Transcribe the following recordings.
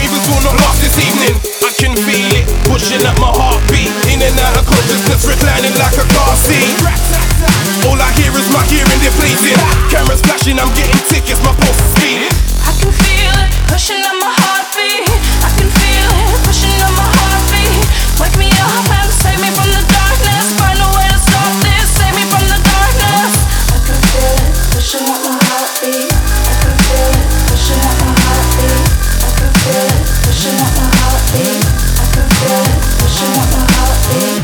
ravens will not last this evening. I can feel it, pushing at my heartbeat. In and out of consciousness, reclining like a car seat. All I hear is my hearing depleting. Cameras flashing, I'm getting tickets, my pulse is speeding. I can feel it, pushing at my heartbeat. I can feel it, pushing at my heartbeat. Wake me up and save me from the darkness. Find a way to stop this, save me from the darkness. I can feel it, pushing at my heartbeat. I can feel it, pushing at my heartbeat. I can feel it, pushing at my heartbeat. I can feel it, pushing at my heartbeat.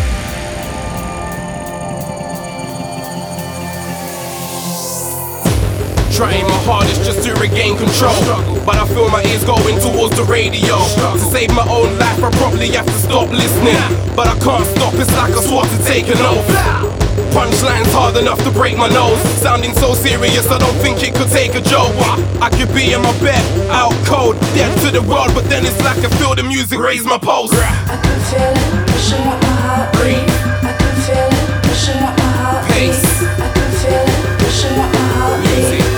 Trying my hardest just to regain control, but I feel my ears going towards the radio. To save my own life I probably have to stop listening, but I can't stop, it's like a sword to take an oath. Punchlines hard enough to break my nose, sounding so serious I don't think it could take a joke. I could be in my bed, out cold, dead to the world, but then it's like I feel the music raise my pulse. I can feel it, pushing at my heartbeat. I can feel it, pushing at my heartbeat. Pace. I can feel it, pushing at my heartbeat.